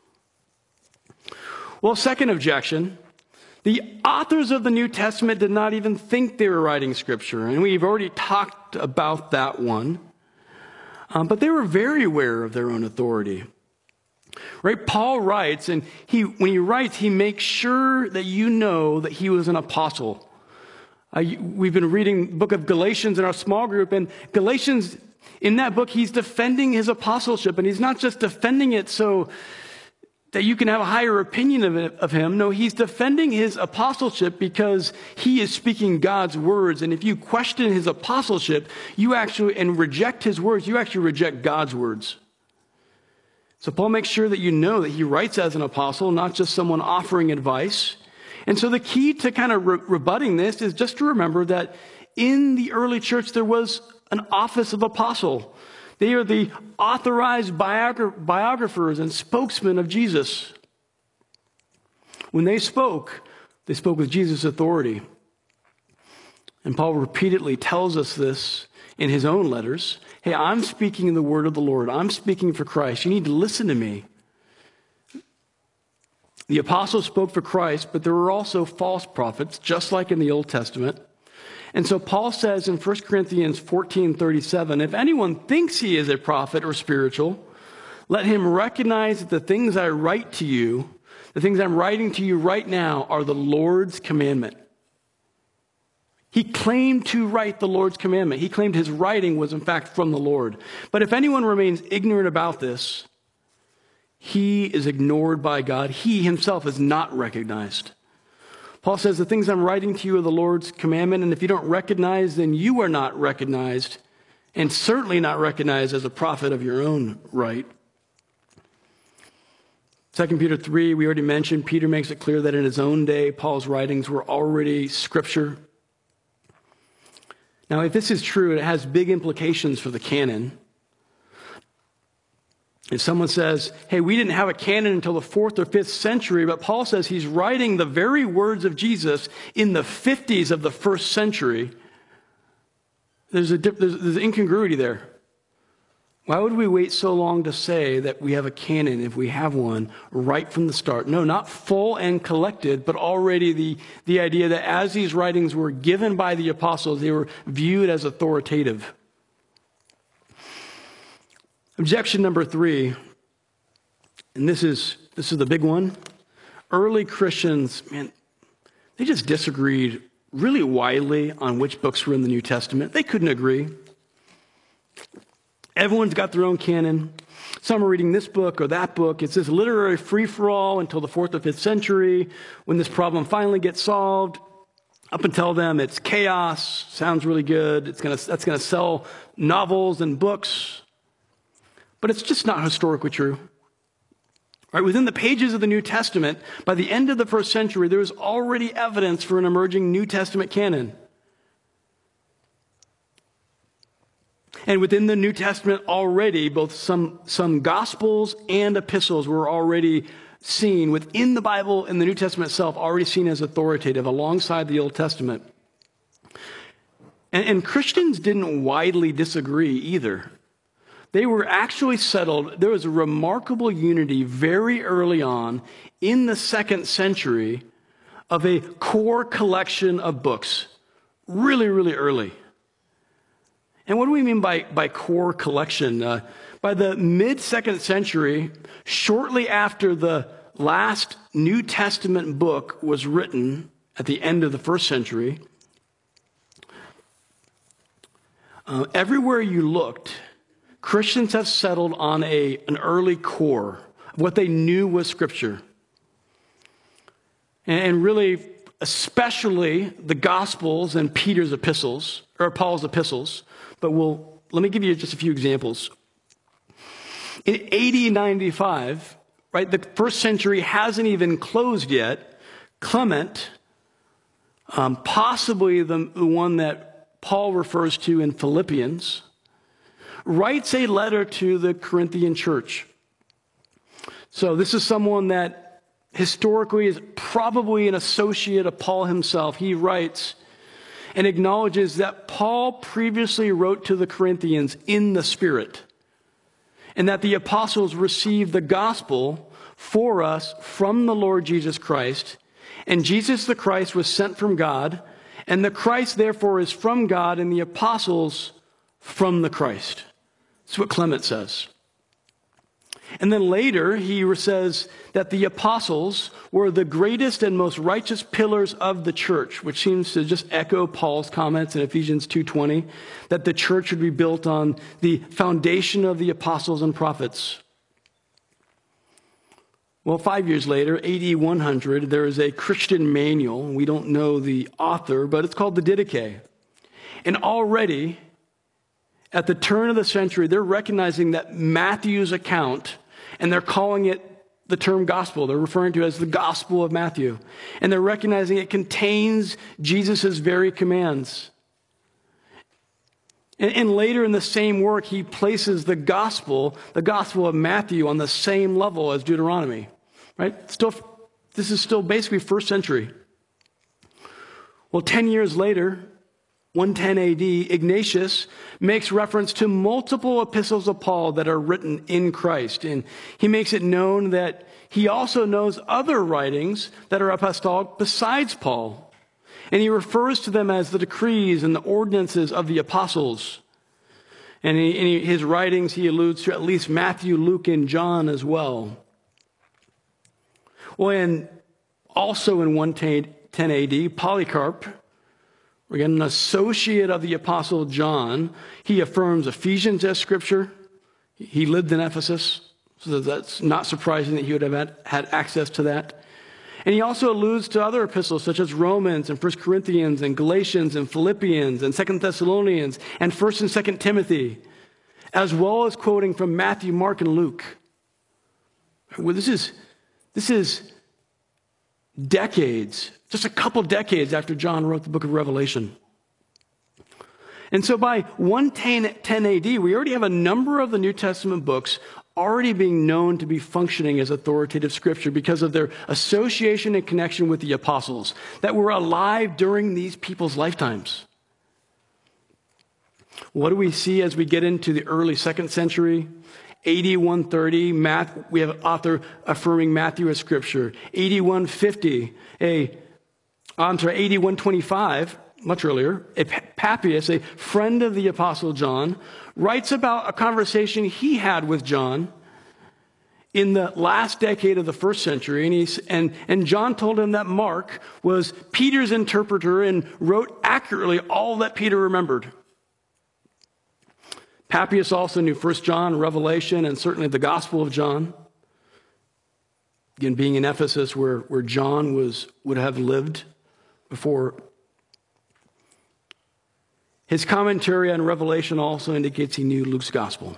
Well, second objection, the authors of the New Testament did not even think they were writing Scripture. And we've already talked about that one. Um, but they were very aware of their own authority. Right? Paul writes, and he, when he writes, he makes sure that you know that he was an apostle. Uh, we've been reading the book of Galatians in our small group, and Galatians, in that book, he's defending his apostleship, and he's not just defending it so that you can have a higher opinion of, it, of him. No, he's defending his apostleship because he is speaking God's words, and if you question his apostleship, you actually, and reject his words, you actually reject God's words. So Paul makes sure that you know that he writes as an apostle, not just someone offering advice. And so the key to kind of re- rebutting this is just to remember that in the early church, there was an office of apostle. They are the authorized biogra- biographers and spokesmen of Jesus. When they spoke, they spoke with Jesus' authority. And Paul repeatedly tells us this in his own letters. Hey, I'm speaking the word of the Lord. I'm speaking for Christ. You need to listen to me. The apostles spoke for Christ, but there were also false prophets, just like in the Old Testament. And so Paul says in First Corinthians fourteen thirty-seven, if anyone thinks he is a prophet or spiritual, let him recognize that the things I write to you, the things I'm writing to you right now, are the Lord's commandment. He claimed to write the Lord's commandment. He claimed his writing was in fact from the Lord. But if anyone remains ignorant about this, he is ignored by God. He himself is not recognized. Paul says, the things I'm writing to you are the Lord's commandment, and if you don't recognize, then you are not recognized, and certainly not recognized as a prophet of your own right. Second Peter three, we already mentioned, Peter makes it clear that in his own day, Paul's writings were already Scripture. Now, if this is true, it has big implications for the canon. If someone says, hey, we didn't have a canon until the fourth or fifth century, but Paul says he's writing the very words of Jesus in the fifties of the first century, there's a there's, there's incongruity there. Why would we wait so long to say that we have a canon if we have one right from the start? No, not full and collected, but already the, the idea that as these writings were given by the apostles, they were viewed as authoritative. Objection number three, and this is this is the big one. Early Christians, man, they just disagreed really widely on which books were in the New Testament. They couldn't agree. Everyone's got their own canon. Some are reading this book or that book. It's this literary free-for-all until the fourth or fifth century when this problem finally gets solved. Up until then, it's chaos. Sounds really good. It's gonna, that's going to sell novels and books. But it's just not historically true. Right? Within the pages of the New Testament, by the end of the first century, there was already evidence for an emerging New Testament canon. And within the New Testament already, both some, some Gospels and epistles were already seen within the Bible and the New Testament itself, already seen as authoritative alongside the Old Testament. And, and Christians didn't widely disagree either. They were actually settled. There was a remarkable unity very early on in the second century of a core collection of books. Really, really early. And what do we mean by, by core collection? Uh, by the mid-second century, shortly after the last New Testament book was written at the end of the first century, uh, everywhere you looked, Christians have settled on a, an early core of what they knew was Scripture. And really, especially the Gospels and Peter's epistles, or Paul's epistles. But we'll, let me give you just a few examples. In A D ninety-five, right, the first century hasn't even closed yet. Clement, um, possibly the, the one that Paul refers to in Philippians, writes a letter to the Corinthian church. So this is someone that historically is probably an associate of Paul himself. He writes and acknowledges that Paul previously wrote to the Corinthians in the Spirit, and that the apostles received the gospel for us from the Lord Jesus Christ, and Jesus the Christ was sent from God, and the Christ therefore is from God, and the apostles from the Christ. That's what Clement says. And then later, he says that the apostles were the greatest and most righteous pillars of the church, which seems to just echo Paul's comments in Ephesians two twenty, that the church would be built on the foundation of the apostles and prophets. Well, five years later, A D one hundred, there is a Christian manual. We don't know the author, but it's called the Didache. And already, at the turn of the century, they're recognizing that Matthew's account, and they're calling it the term gospel. They're referring to it as the Gospel of Matthew. And they're recognizing it contains Jesus' very commands. And, and later in the same work, he places the gospel, the Gospel of Matthew, on the same level as Deuteronomy. Right? Still, this is still basically first century. Well, ten years later, one ten A D, Ignatius makes reference to multiple epistles of Paul that are written in Christ. And he makes it known that he also knows other writings that are apostolic besides Paul. And he refers to them as the decrees and the ordinances of the apostles. And in his writings, he alludes to at least Matthew, Luke, and John as well. Well, and also in one ten A D, Polycarp, again, an associate of the Apostle John, he affirms Ephesians as Scripture. He lived in Ephesus, so that's not surprising that he would have had, had access to that. And he also alludes to other epistles, such as Romans and First Corinthians and Galatians and Philippians and Second Thessalonians and First and Second Timothy, as well as quoting from Matthew, Mark, and Luke. Well, this is, this is decades, just a couple decades after John wrote the book of Revelation. And so by one ten A D, we already have a number of the New Testament books already being known to be functioning as authoritative Scripture because of their association and connection with the apostles that were alive during these people's lifetimes. What do we see as we get into the early second century? A D one thirty, Math, we have an author affirming Matthew as Scripture. A D one fifty, a, I'm sorry, A D one twenty-five, much earlier, a Papias, a friend of the Apostle John, writes about a conversation he had with John in the last decade of the first century. And, he's, and, and John told him that Mark was Peter's interpreter and wrote accurately all that Peter remembered. Papias also knew First John, Revelation, and certainly the Gospel of John. Again, being in Ephesus where, where John was would have lived before. His commentary on Revelation also indicates he knew Luke's Gospel.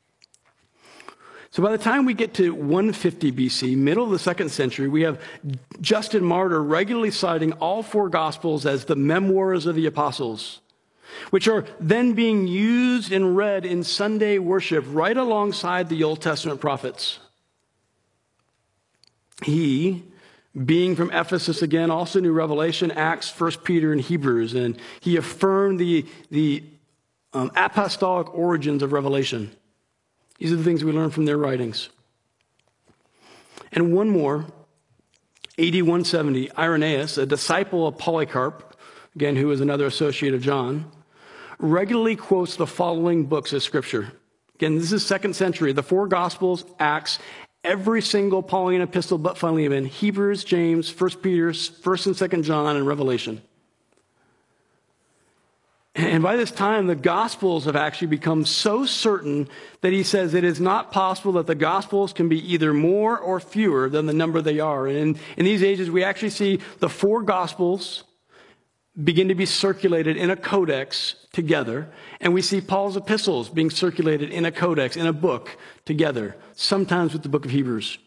So by the time we get to one fifty B C, middle of the second century, we have Justin Martyr regularly citing all four Gospels as the memoirs of the apostles, which are then being used and read in Sunday worship right alongside the Old Testament prophets. He, being from Ephesus again, also knew Revelation, Acts, First Peter, and Hebrews, and he affirmed the, the um, apostolic origins of Revelation. These are the things we learn from their writings. And one more, A D one seventy, Irenaeus, a disciple of Polycarp, again, who was another associate of John, regularly quotes the following books as Scripture. Again, this is second century. The four Gospels, Acts, every single Pauline epistle but Philemon, Hebrews, James, First Peter, First and Second John, and Revelation. And by this time, the Gospels have actually become so certain that he says it is not possible that the Gospels can be either more or fewer than the number they are. And in, in these ages, we actually see the four Gospels begin to be circulated in a codex together. And we see Paul's epistles being circulated in a codex, in a book together, sometimes with the book of Hebrews.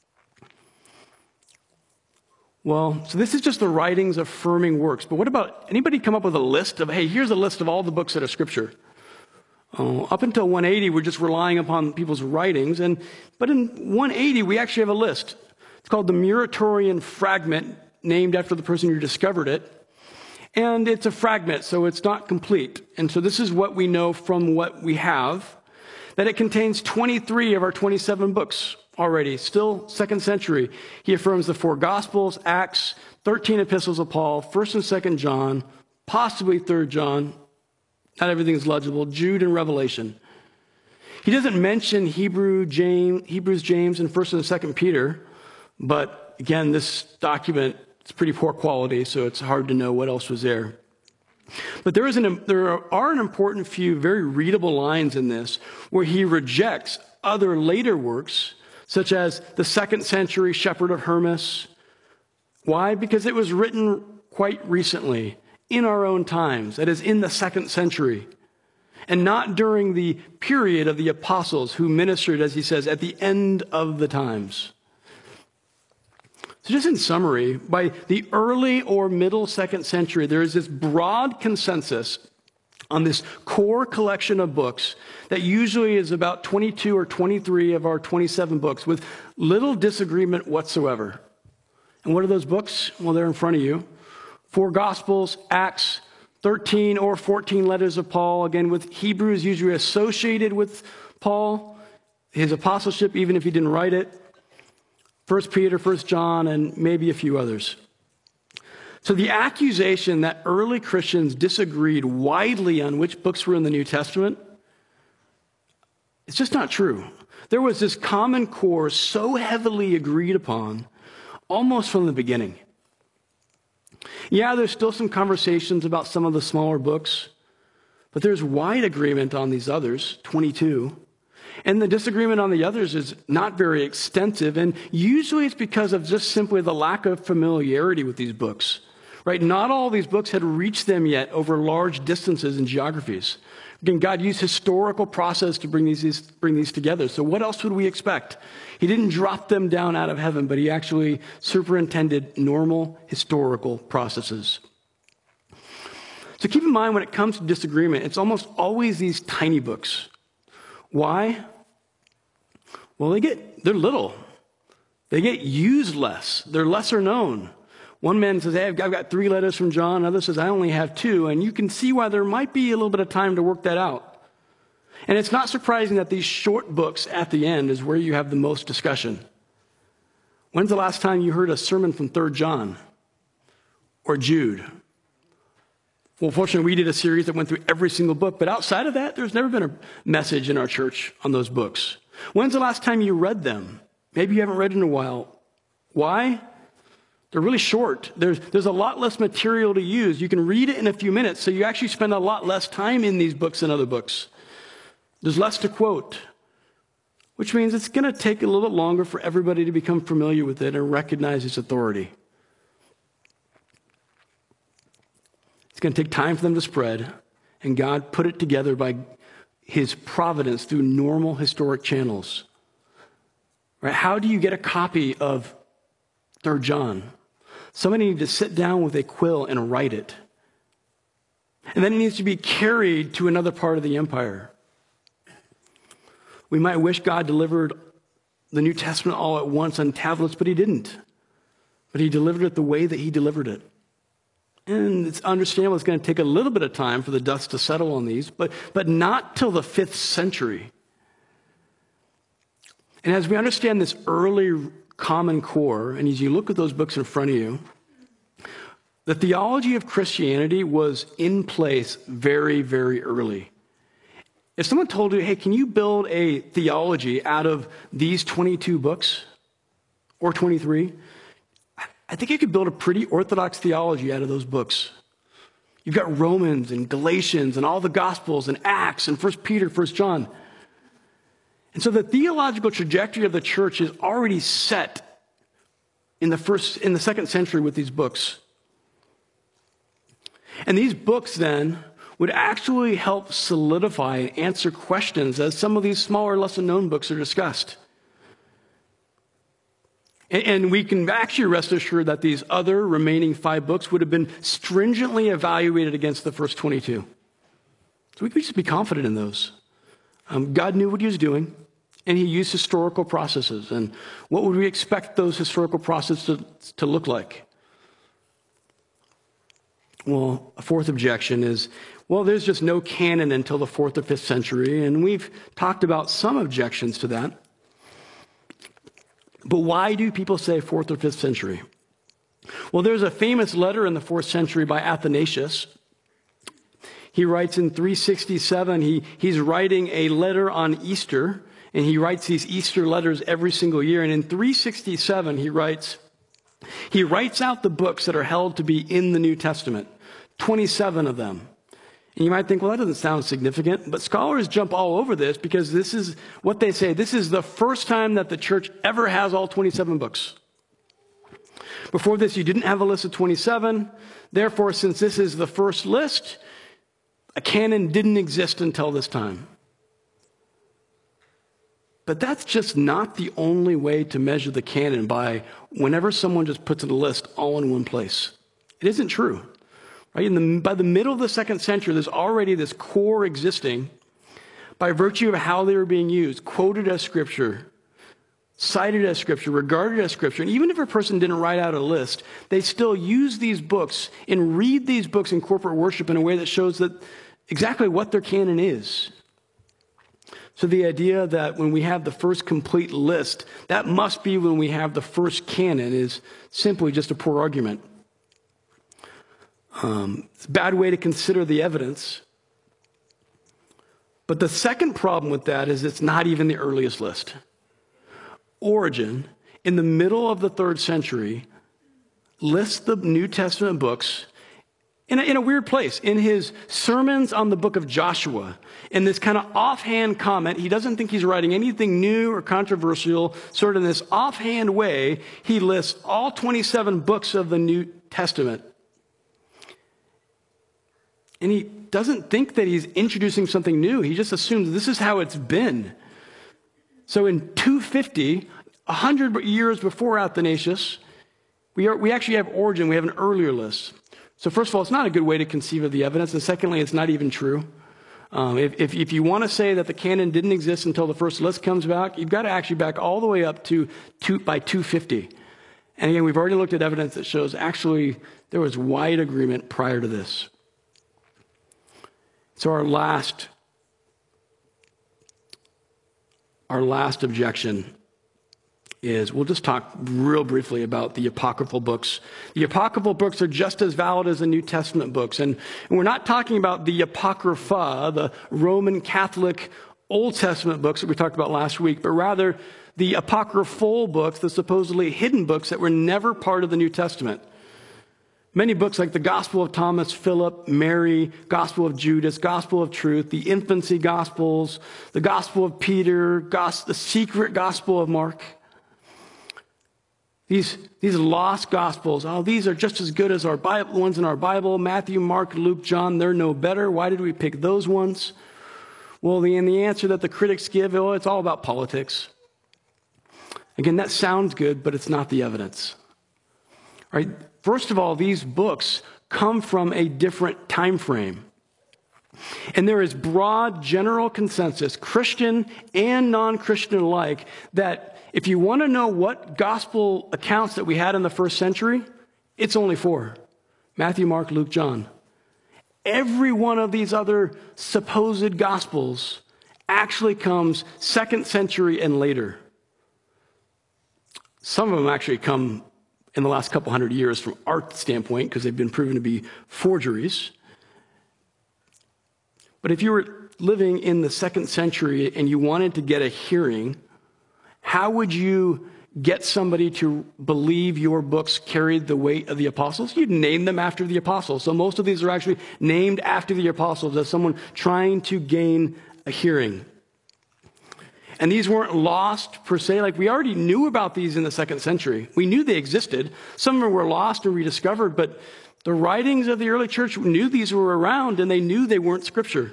Well, so this is just the writings affirming works. But what about, anybody come up with a list of, hey, here's a list of all the books that are Scripture? Uh, up until one eighty, we're just relying upon people's writings. And But in one eighty, we actually have a list. It's called the Muratorian Fragment, named after the person who discovered it. And it's a fragment, so it's not complete. And so this is what we know from what we have, that it contains twenty-three of our twenty-seven books. Already, still second century. He affirms the four Gospels, Acts, thirteen epistles of Paul, first and second John, possibly third John. Not everything's legible. Jude and Revelation. He doesn't mention Hebrew, James, Hebrews, James, and first and second Peter. But again, this document is pretty poor quality, so it's hard to know what else was there. But there, is an, there are an important few very readable lines in this where he rejects other later works, such as the second century Shepherd of Hermas. Why? Because it was written quite recently, in our own times, that is, in the second century, and not during the period of the apostles who ministered, as he says, at the end of the times. So just in summary, by the early or middle second century, there is this broad consensus on this core collection of books that usually is about twenty-two or twenty-three of our twenty-seven books, with little disagreement whatsoever. And what are those books? Well, they're in front of you. Four Gospels, Acts, thirteen or fourteen letters of Paul, again with Hebrews usually associated with Paul, his apostleship, even if he didn't write it, First Peter, First John, and maybe a few others. So the accusation that early Christians disagreed widely on which books were in the New Testament, it's just not true. There was this common core so heavily agreed upon almost from the beginning. Yeah, there's still some conversations about some of the smaller books, but there's wide agreement on these others, twenty-two. And the disagreement on the others is not very extensive, and usually it's because of just simply the lack of familiarity with these books. Right? Not all these books had reached them yet over large distances and geographies. Again, God used historical process to bring these, bring these together. So what else would we expect? He didn't drop them down out of heaven, but he actually superintended normal historical processes. So keep in mind, when it comes to disagreement, it's almost always these tiny books. Why? Well, they get, they're little. They get used less. They're lesser known. One man says, hey, I've got three letters from John. Another says, I only have two. And you can see why there might be a little bit of time to work that out. And it's not surprising that these short books at the end is where you have the most discussion. When's the last time you heard a sermon from third John or Jude? Well, fortunately, we did a series that went through every single book. But outside of that, there's never been a message in our church on those books. When's the last time you read them? Maybe you haven't read in a while. Why? They're really short. There's, there's a lot less material to use. You can read it in a few minutes, so you actually spend a lot less time in these books than other books. There's less to quote, which means it's going to take a little bit longer for everybody to become familiar with it and recognize its authority. It's going to take time for them to spread, and God put it together by his providence through normal historic channels. Right? How do you get a copy of third John? Somebody needs to sit down with a quill and write it. And then it needs to be carried to another part of the empire. We might wish God delivered the New Testament all at once on tablets, but he didn't. But he delivered it the way that he delivered it. And it's understandable it's going to take a little bit of time for the dust to settle on these, but, but not till the fifth century. And as we understand this early common core, and as you look at those books in front of you, the theology of Christianity was in place very, very early. If someone told you, hey, can you build a theology out of these twenty-two books or twenty-three? I think you could build a pretty orthodox theology out of those books. You've got Romans and Galatians and all the Gospels and Acts and First Peter, First John. And so the theological trajectory of the church is already set in the first, in the second century with these books. And these books then would actually help solidify and answer questions as some of these smaller, lesser known books are discussed. And we can actually rest assured that these other remaining five books would have been stringently evaluated against the first twenty-two. So we can just be confident in those. Um, God knew what he was doing, and he used historical processes. And what would we expect those historical processes to, to look like? Well, a fourth objection is, well, there's just no canon until the fourth or fifth century, and we've talked about some objections to that. But why do people say fourth or fifth century? Well, there's a famous letter in the fourth century by Athanasius. He writes in three sixty-seven, he, he's writing a letter on Easter, and he writes these Easter letters every single year. And in three sixty-seven, he writes, he writes out the books that are held to be in the New Testament, twenty-seven of them. And you might think, well, that doesn't sound significant. But scholars jump all over this because this is what they say. This is the first time that the church ever has all twenty-seven books. Before this, you didn't have a list of twenty-seven. Therefore, since this is the first list, a canon didn't exist until this time. But that's just not the only way to measure the canon, by whenever someone just puts in a list all in one place. It isn't true. Right? In the, by the middle of the second century, there's already this core existing by virtue of how they were being used, quoted as Scripture, cited as Scripture, regarded as Scripture. And even if a person didn't write out a list, they still use these books and read these books in corporate worship in a way that shows that exactly what their canon is. So the idea that when we have the first complete list, that must be when we have the first canon is simply just a poor argument. Um, it's a bad way to consider the evidence. But the second problem with that is it's not even the earliest list. Origen, in the middle of the third century, lists the New Testament books in a, in a weird place. In his sermons on the book of Joshua, in this kind of offhand comment, he doesn't think he's writing anything new or controversial. Sort of in this offhand way, he lists all twenty-seven books of the New Testament. And he doesn't think that he's introducing something new. He just assumes this is how it's been. So in two fifty, one hundred years before Athanasius, we, are, we actually have Origen. We have an earlier list. So first of all, it's not a good way to conceive of the evidence. And secondly, it's not even true. Um, if, if, if you want to say that the canon didn't exist until the first list comes back, you've got to actually back all the way up to two, by two fifty. And again, we've already looked at evidence that shows actually there was wide agreement prior to this. So our last, our last objection is, we'll just talk real briefly about the apocryphal books. The apocryphal books are just as valid as the New Testament books. And, and we're not talking about the Apocrypha, the Roman Catholic Old Testament books that we talked about last week, but rather the apocryphal books, the supposedly hidden books that were never part of the New Testament. Many books like the Gospel of Thomas, Philip, Mary, Gospel of Judas, Gospel of Truth, the Infancy Gospels, the Gospel of Peter, the secret Gospel of Mark. These, these lost Gospels, oh, these are just as good as our Bible, ones in our Bible. Matthew, Mark, Luke, John, they're no better. Why did we pick those ones? Well, the, and the answer that the critics give, oh, it's all about politics. Again, that sounds good, but it's not the evidence. All right? First of all, these books come from a different time frame. And there is broad general consensus, Christian and non-Christian alike, that if you want to know what gospel accounts that we had in the first century, it's only four. Matthew, Mark, Luke, John. Every one of these other supposed gospels actually comes second century and later. Some of them actually come in the last couple hundred years from our standpoint because they've been proven to be forgeries. But if you were living in the second century and you wanted to get a hearing, how would you get somebody to believe your books carried the weight of the apostles? You'd name them after the apostles. So most of these are actually named after the apostles as someone trying to gain a hearing. And these weren't lost per se. Like, we already knew about these in the second century. We knew they existed. Some of them were lost and rediscovered, but the writings of the early church knew these were around, and they knew they weren't scripture.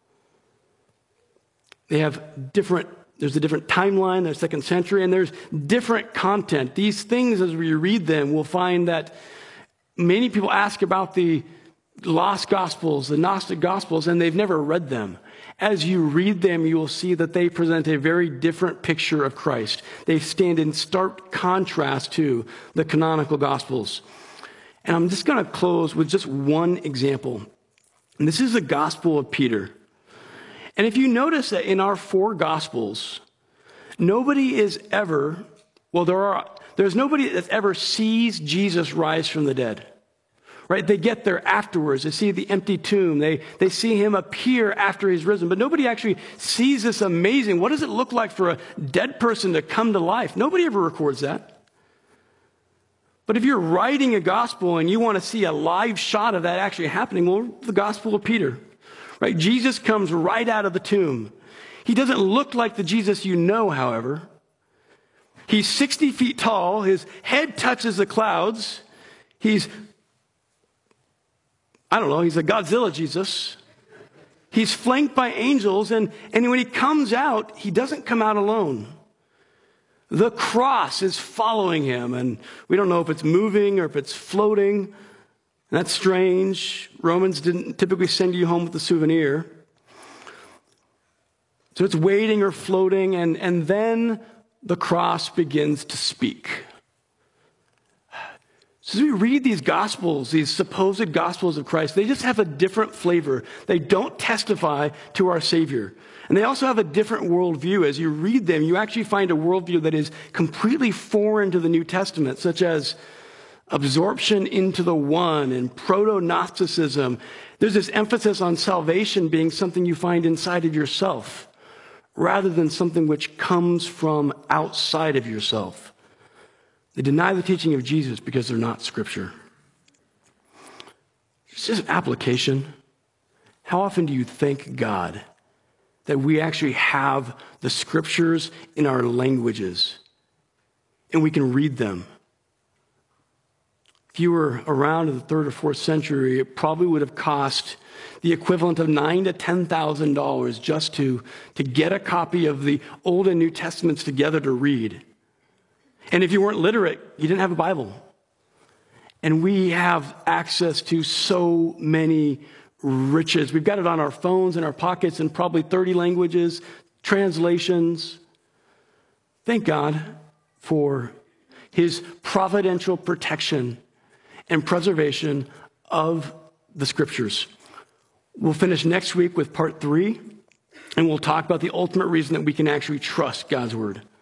They have different, there's a different timeline, there's second century, and there's different content. These things, as we read them, we'll find that many people ask about the lost gospels, the Gnostic gospels, and they've never read them. As you read them, you will see that they present a very different picture of Christ. They stand in stark contrast to the canonical gospels. And I'm just going to close with just one example. And this is the Gospel of Peter. And if you notice that in our four gospels, nobody is ever, well, there are, there's nobody that ever sees Jesus rise from the dead. Right? They get there afterwards. They see the empty tomb. They, they see him appear after he's risen. But nobody actually sees this amazing. What does it look like for a dead person to come to life? Nobody ever records that. But if you're writing a gospel and you want to see a live shot of that actually happening, well, the Gospel of Peter. Right? Jesus comes right out of the tomb. He doesn't look like the Jesus you know, however. He's sixty feet tall. His head touches the clouds. He's I don't know, he's a Godzilla Jesus. He's flanked by angels, and, and when he comes out, he doesn't come out alone. The cross is following him, and we don't know if it's moving or if it's floating. That's strange. Romans didn't typically send you home with a souvenir. So it's waiting or floating, and, and then the cross begins to speak. So as we read these gospels, these supposed gospels of Christ, they just have a different flavor. They don't testify to our Savior. And they also have a different worldview. As you read them, you actually find a worldview that is completely foreign to the New Testament, such as absorption into the one and proto-Gnosticism. There's this emphasis on salvation being something you find inside of yourself, rather than something which comes from outside of yourself. They deny the teaching of Jesus because they're not scripture. It's just application. How often do you thank God that we actually have the scriptures in our languages and we can read them? If you were around in the third or fourth century, it probably would have cost the equivalent of nine to ten thousand dollars just to, to get a copy of the Old and New Testaments together to read. And if you weren't literate, you didn't have a Bible. And we have access to so many riches. We've got it on our phones, in our pockets, in probably thirty languages, translations. Thank God for his providential protection and preservation of the scriptures. We'll finish next week with part three, and we'll talk about the ultimate reason that we can actually trust God's word.